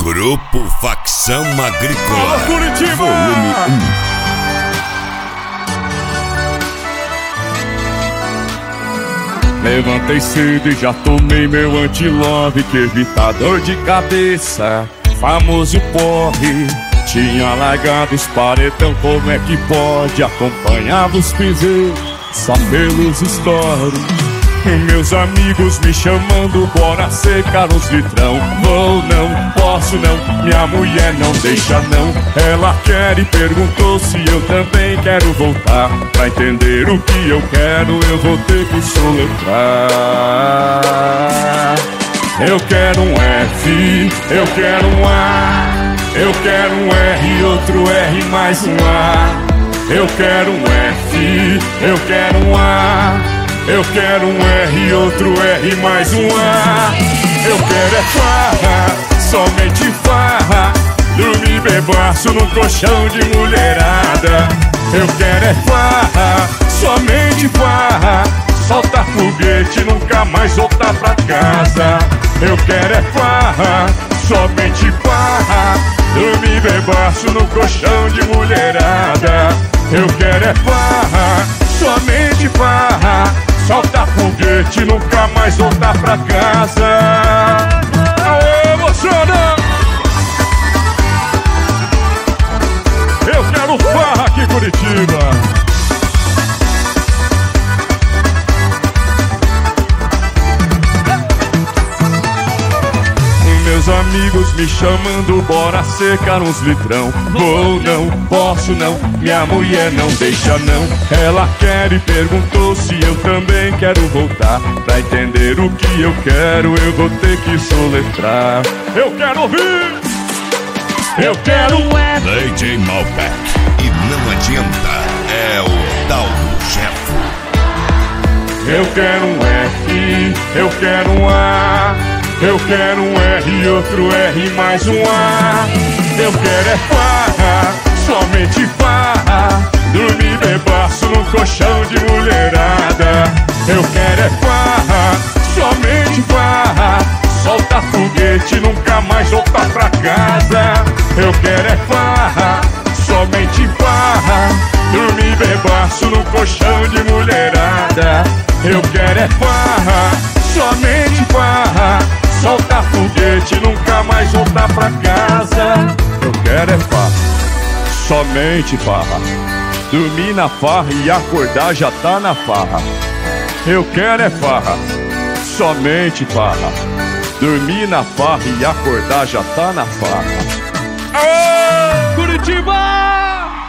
Grupo Facção Agrícola. Curitiba! Volume 1. Levantei cedo e já tomei meu anti-love, que evita dor de cabeça, famoso porre. Tinha largado os paredão, como é que pode? Acompanhava os piseiros só pelos stories. Meus amigos me chamando, bora secar uns litrão. Vou não, posso não, minha mulher não deixa não. Ela quer e perguntou se eu também quero voltar. Pra entender o que eu quero, eu vou ter que soletrar. Eu quero um F, eu quero um A, eu quero um R, outro R mais um A. Eu quero um F, eu quero um A, eu quero um R, outro R mais um A. Eu quero é farra, somente farra, dormir bebaço no colchão de mulherada. Eu quero é farra, somente farra, solta foguete, nunca mais voltar pra casa. Eu quero é farra, somente farra, dormir bebaço no colchão de mulherada. Eu quero é farra, somente farra, solta foguete, nunca mais voltar pra casa. Aê, moçada! Eu quero farra aqui em Curitiba. Meus amigos me chamando, bora secar uns litrão. Vou não, posso não, minha mulher não deixa não. Ela quer e perguntou se eu também quero voltar. Pra entender o que eu quero, eu vou ter que soletrar. Eu quero ouvir! Eu quero um F. DJ Malbec. E não adianta, é o tal do chefe. Eu quero um F, eu quero um A, eu quero um R, outro R mais um A. Eu quero é farra, somente farra, dormir bebaço no colchão de mulherada. Eu quero é farra, somente farra, solta foguete, nunca mais voltar pra casa. Eu quero é farra, somente farra, dormir bebaço no colchão de mulherada. Eu quero é farra, somente farra, solta foguete, nunca mais voltar pra casa. Eu quero é farra, somente farra, dormir na farra e acordar já tá na farra. Eu quero é farra, somente farra, dormir na farra e acordar já tá na farra.